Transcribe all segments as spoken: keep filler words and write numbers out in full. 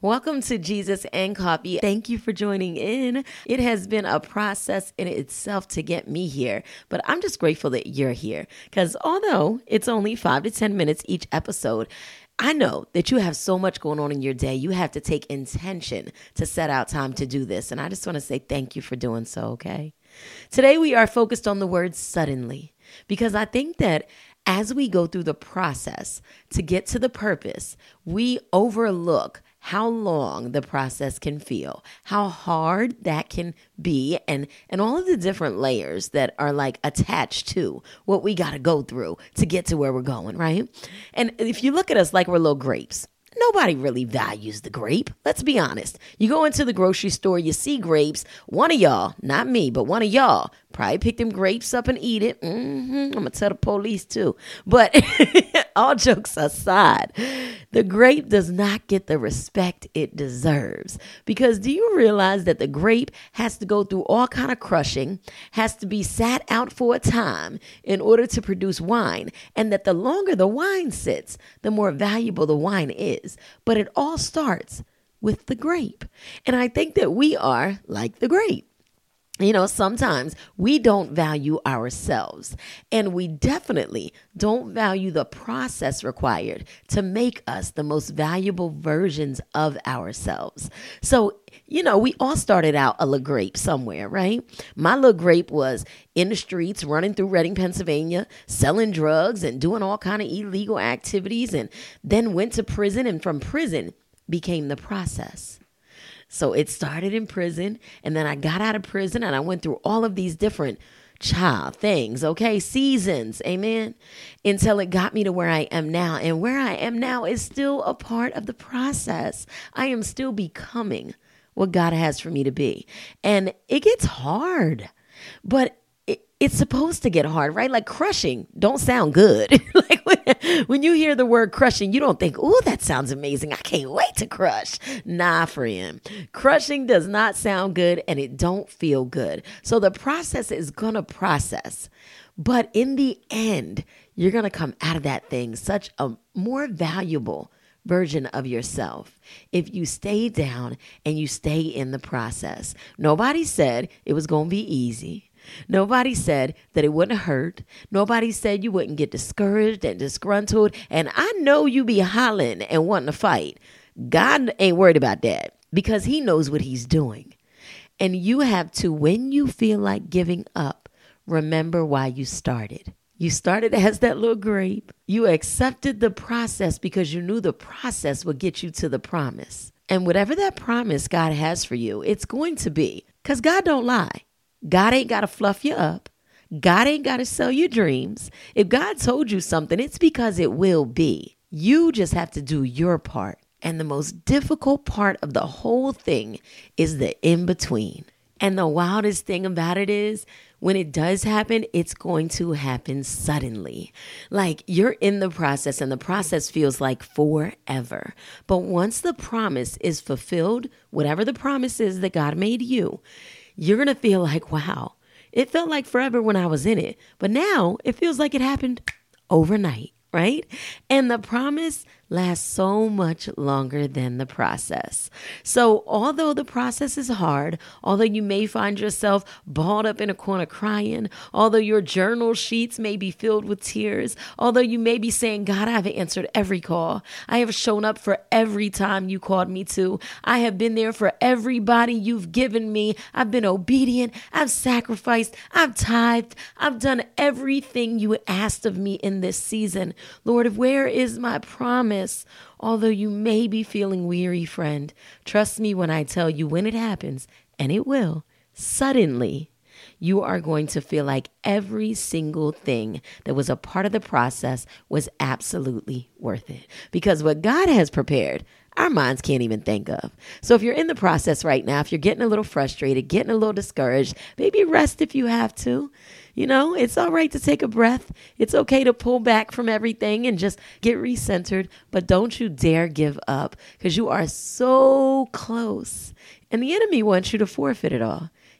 Welcome to Jesus and Coffee. Thank you for joining in. It has been a process in itself to get me here, but I'm just grateful that you're here because although it's only five to ten minutes each episode, I know that you have so much going on in your day. You have to take intention to set out time to do this. And I just want to say thank you for doing so, okay? Today we are focused on the word suddenly because I think that as we go through the process to get to the purpose, we overlook how long the process can feel, how hard that can be, and, and all of the different layers that are like attached to what we got to go through to get to where we're going, right? And if you look at us like we're little grapes, nobody really values the grape. Let's be honest. You go into the grocery store, you see grapes. One of y'all, not me, but one of y'all probably pick them grapes up and eat it. Mm-hmm. I'm going to tell the police too. But all jokes aside, the grape does not get the respect it deserves. Because do you realize that the grape has to go through all kind of crushing, has to be sat out for a time in order to produce wine, and that the longer the wine sits, the more valuable the wine is. But it all starts with the grape. And I think that we are like the grape. You know, sometimes we don't value ourselves, and we definitely don't value the process required to make us the most valuable versions of ourselves. So, you know, we all started out a little grape somewhere, right? My little grape was in the streets, running through Reading, Pennsylvania, selling drugs and doing all kind of illegal activities, and then went to prison, and from prison became the process. So it started in prison, and then I got out of prison, and I went through all of these different child things, okay, seasons, amen, until it got me to where I am now. And where I am now is still a part of the process. I am still becoming what God has for me to be. And it gets hard, but it, it's supposed to get hard, right? Like crushing don't sound good. Like when, when you hear the word crushing, you don't think, oh, that sounds amazing. I can't wait to crush. Nah, friend. Crushing does not sound good, and it don't feel good. So the process is going to process. But in the end, you're going to come out of that thing such a more valuable version of yourself if you stay down and you stay in the process. Nobody said it was going to be easy. Nobody said that it wouldn't hurt. Nobody said you wouldn't get discouraged and disgruntled. And I know you be hollering and wanting to fight. God ain't worried about that because he knows what he's doing. And you have to, when you feel like giving up, remember why you started. You started as that little grape. You accepted the process because you knew the process would get you to the promise. And whatever that promise God has for you, it's going to be, because God don't lie. God ain't got to fluff you up. God ain't got to sell you dreams. If God told you something, it's because it will be. You just have to do your part. And the most difficult part of the whole thing is the in-between. And the wildest thing about it is when it does happen, it's going to happen suddenly. Like you're in the process and the process feels like forever. But once the promise is fulfilled, whatever the promise is that God made you, you're going to feel like, wow, it felt like forever when I was in it. But now it feels like it happened overnight, right? And the promise lasts so much longer than the process. So although the process is hard, although you may find yourself balled up in a corner crying, although your journal sheets may be filled with tears, although you may be saying, God, I have answered every call. I have shown up for every time you called me to. I have been there for everybody you've given me. I've been obedient. I've sacrificed. I've tithed. I've done everything you asked of me in this season. Lord, where is my promise? Although you may be feeling weary, friend, trust me when I tell you when it happens, and it will, suddenly, you are going to feel like every single thing that was a part of the process was absolutely worth it. Because what God has prepared, our minds can't even think of. So if you're in the process right now, if you're getting a little frustrated, getting a little discouraged, maybe rest if you have to. You know, it's all right to take a breath. It's okay to pull back from everything and just get recentered. But don't you dare give up because you are so close. And the enemy wants you to forfeit it all.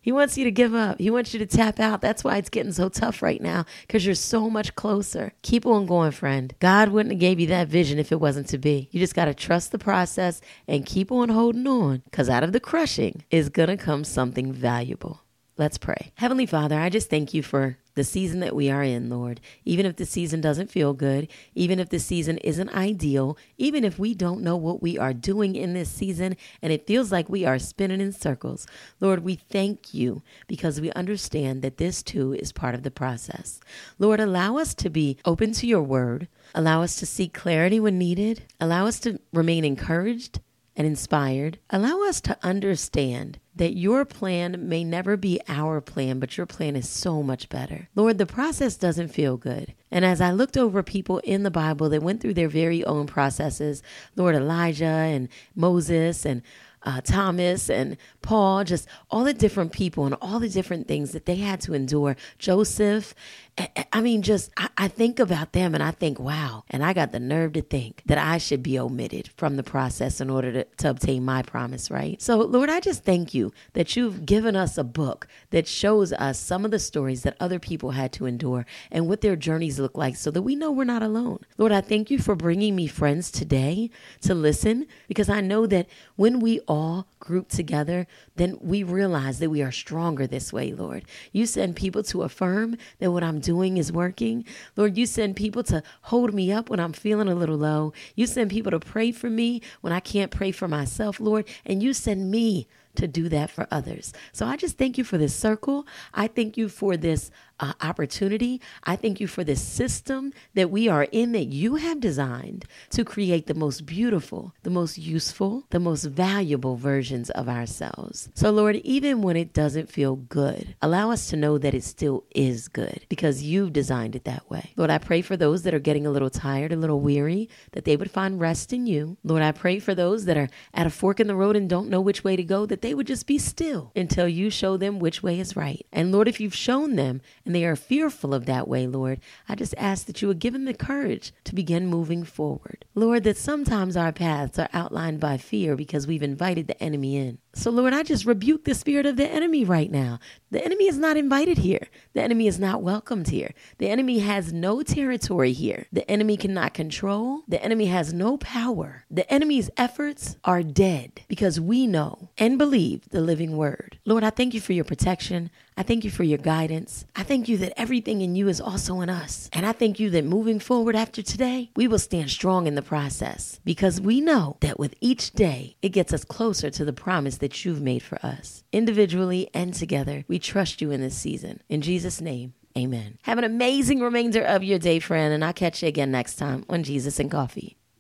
He wants you to give up. He wants you to tap out. That's why it's getting so tough right now, because you're so much closer. Keep on going, friend. God wouldn't have gave you that vision if it wasn't to be. You just got to trust the process and keep on holding on, because out of the crushing is going to come something valuable. Let's pray. Heavenly Father, I just thank you for the season that we are in, Lord. Even if the season doesn't feel good, even if the season isn't ideal, even if we don't know what we are doing in this season and it feels like we are spinning in circles, Lord, we thank you because we understand that this too is part of the process. Lord, allow us to be open to your word. Allow us to seek clarity when needed. Allow us to remain encouraged and inspired. Allow us to understand that your plan may never be our plan, but your plan is so much better. Lord, the process doesn't feel good. And as I looked over people in the Bible that went through their very own processes, Lord, Elijah and Moses and Uh, Thomas and Paul, just all the different people and all the different things that they had to endure. Joseph, I, I mean, just I, I think about them and I think, wow. And I got the nerve to think that I should be omitted from the process in order to, to obtain my promise, right? So, Lord, I just thank you that you've given us a book that shows us some of the stories that other people had to endure and what their journeys look like so that we know we're not alone. Lord, I thank you for bringing me friends today to listen, because I know that when we all all group together, then we realize that we are stronger this way, Lord. You send people to affirm that what I'm doing is working. Lord, you send people to hold me up when I'm feeling a little low. You send people to pray for me when I can't pray for myself, Lord. And you send me to do that for others. So I just thank you for this circle. I thank you for this uh, opportunity. I thank you for this system that we are in, that you have designed to create the most beautiful, the most useful, the most valuable versions of ourselves. So Lord, even when it doesn't feel good, allow us to know that it still is good because you've designed it that way. Lord, I pray for those that are getting a little tired, a little weary, that they would find rest in you. Lord, I pray for those that are at a fork in the road and don't know which way to go, that they would just be still until you show them which way is right. And Lord, if you've shown them and they are fearful of that way, Lord, I just ask that you would give them the courage to begin moving forward. Lord, that sometimes our paths are outlined by fear because we've invited the enemy in. So Lord, I just rebuke the spirit of the enemy right now. The enemy is not invited here. The enemy is not welcomed here. The enemy has no territory here. The enemy cannot control. The enemy has no power. The enemy's efforts are dead because we know and believe the living word. Lord, I thank you for your protection. I thank you for your guidance. I thank you that everything in you is also in us. And I thank you that moving forward after today, we will stand strong in the process because we know that with each day, it gets us closer to the promise that you've made for us. Individually and together, we trust you in this season. In Jesus' name, amen. Have an amazing remainder of your day, friend, and I'll catch you again next time on Jesus and Coffee.